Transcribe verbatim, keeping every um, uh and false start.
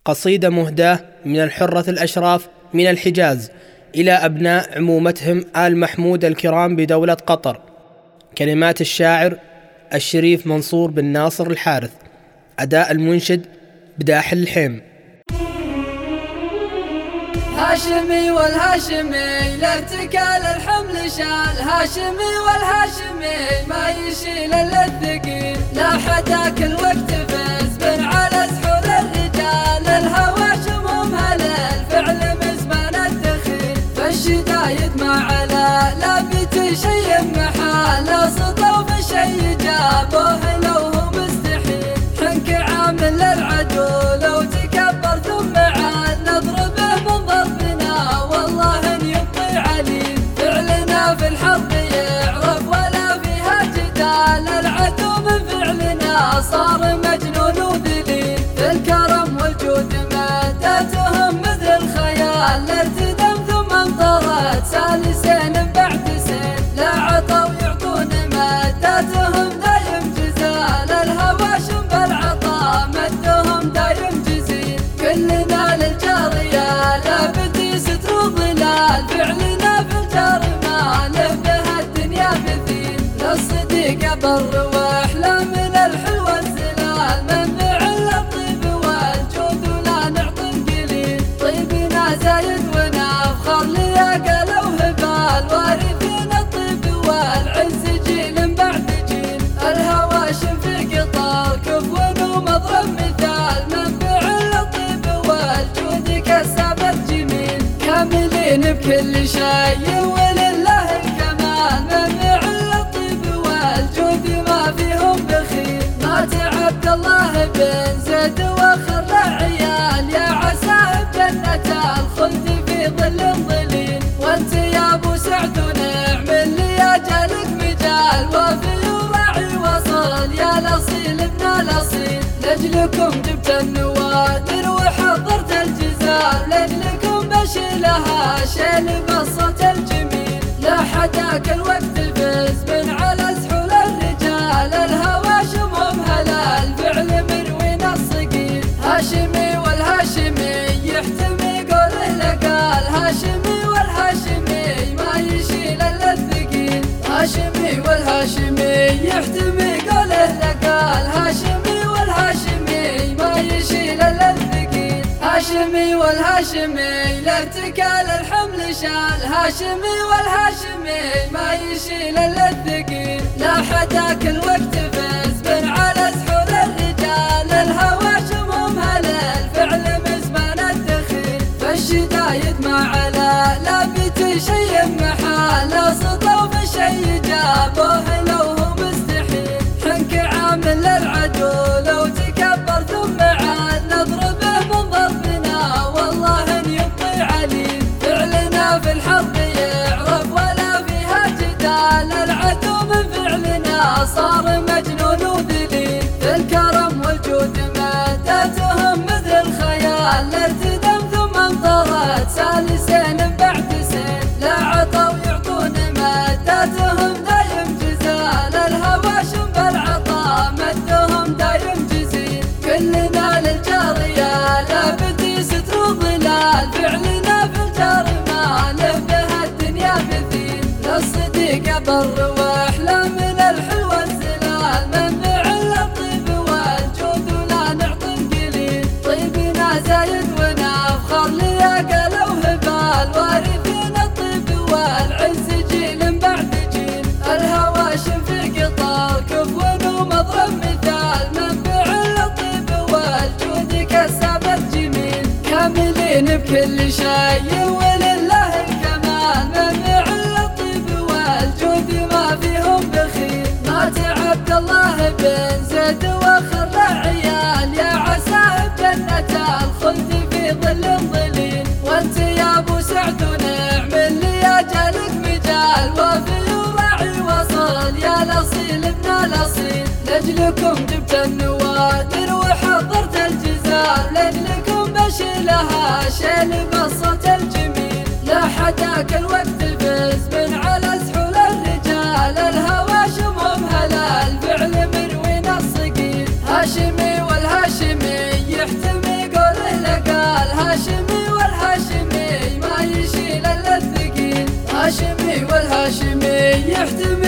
قصيدة مهداة من الحرة الأشراف من الحجاز إلى أبناء عمومتهم آل محمود الكرام بدولة قطر. كلمات الشاعر الشريف منصور بن ناصر الحارث، أداء المنشد بداحل الحيم. هاشمي والهاشمي لا ارتكال الحمل شال، هاشمي والهاشمي ما يشيل الا الثقيل، لا حداك الوقت فز بن على سحور الرجال، الهوى شمومها للفعل مزمان الدخيل، فالشدايد ما على لا بيت شي محال، لا سطوا في شي جابوه لو هو مستحيل، حنك عامل للعدو لو تكبر ثم عاد نضربه من ضربنا والله ان يبقي عليل، فعلنا في الحرب يعرف ولا فيها جدال، العدو من فعلنا صار مجنون وذليل، في الكرم والجود مادتهم مثل الخيال، ارتدم ثم انطرت سالسين بعد سين، لا عطوا يعطون مادتهم دايم جزال، الهواشم بالعطا مدهم دايم جزيل، كلنا للجارية لا بدي ستر وظلال، فعلنا في الجار ما له بها الدنيا مثيل، للصديق بر واحلى من الحلوى الزلال، منبع الطيب والجود ولا نعطي قليل، طيبنا زايد ونفخر لياقة لو هبال، وارثين الطيب والعز جيل بعد جيل، الهواشم في قطر كفو ومضرب مثال، منبع الطيب والجود كسابة جميل، كاملين بكل شيء ولله الكمال، منبع الطيب والجود ما فيهم بخيل، مات عبد الله بن زيد وخر عيال، يا عساه بجنة الخلد في ظل ظليل، وانت يا ابو سعد ونعم اللي اجلك مجال، وفي وراعي وصل يا الاصيل ابن الاصيل، لاجلكم جبت النوادر وحضرت الجزال، لاجلكم بشيلها شيل بصت الجميل، لا حداك الوقت فز بن على سحول الرجال، الهواشم هم هلا الفعل مروين الصقيل، هاشمي والهاشمي يحتمي قوله لقال، هاشمي والهاشمي ما يشيل الا الثقيل، هاشمي والهاشمي يحتمي قوله لقال، هاشمي والهاشمي ما يشيل الا الثقيل، هاشمي والهاشمي لا ارتكال الحمل شال، هاشمي والهاشمي ما يشيل الا الثقيل، لا حداك الوقت فز بن على سحور الرجال، الهواشم هم هلا الفعل مزمان الدخيل، فالشدايد ما على لا بيت شي محال، لا سطوا في شي جابوه لو هو مستحيل، حنك عامل للعدو لو تكبر ثم عاد نضربه من ضربنا والله ان يبقي عليل، فعلنا في الحرب يعرف ولا فيها جدال، العدو من فعلنا صار مجنون وذليل، في الكرم والجود مادتهم مثل الخيال، ارتدم ثم انطرت سالسين بعد سين، لا عطوا يعطون مادتهم دايم جزال، الهواشم بالعطا مدهم دايم جزيل، كلنا للجارية لا بدي ستر وظلال، فعلنا في الجار ما له بها الدنيا مثيل، للصديق بر واحلى من الحلوى الزلال، منبع الطيب والجود ولا نعطي قليل، طيبنا زايد ونفخر لياقة لو هبال، وارثين الطيب والعز جيل بعد جيل، الهواشم في قطر كفو ومضرب مثال، منبع الطيب والجود كسابة جميل، كاملين بكل شيء ولله الكمال، منبع الطيب والجود ما فيهم بخيل، مات عبد الله بن زيد وخر عيال، يا عساه بجنة الخلد في ظل ظليل، وانت يا ابو سعد ونعم اللي اجلك مجال، وفي وراعي وصل يا الاصيل ابن الاصيل، لاجلكم جبت النوادر وحضرت الجزال، لاجلكم بشيلها شيل بصت الجميل، لا حداك الوقت فز بن على سحول الرجال، الهواشم هم هلا الفعل مروين الصقيل، هاشمي والهاشمي يحتمي قوله لك هاشمي والهاشمي ما يشيل الا الثقيل، هاشمي والهاشمي يحتمي